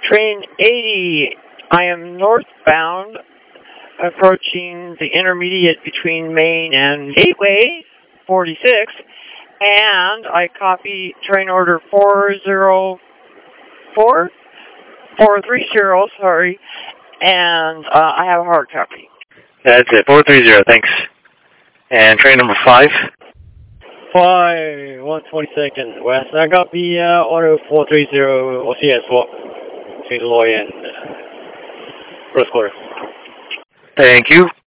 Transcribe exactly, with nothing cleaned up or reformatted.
Train eighty, I am northbound, approaching the intermediate between Main and Gateway, forty-six, and I copy train order four zero four, four three zero, sorry, and uh, I have a hard copy. That's it, four three zero, thanks. And train number five? five, one twenty-second west. I got the uh, auto four three zero O C S swap between Loy and uh, Rose Quarter. Thank you.